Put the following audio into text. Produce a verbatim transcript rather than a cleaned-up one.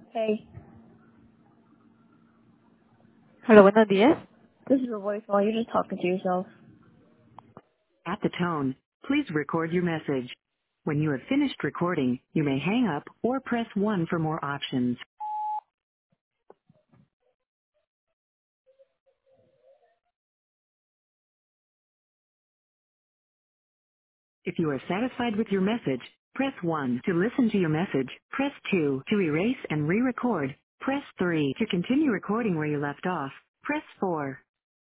Hey, Hola, buenos días. this is a voicemail. You're just talking to yourself. At the tone, please record your message. When you have finished recording, you may hang up or press one for more options. If you are satisfied with your message, press one. To listen to your message, press two. To erase and re-record, press three. To continue recording where you left off, press four.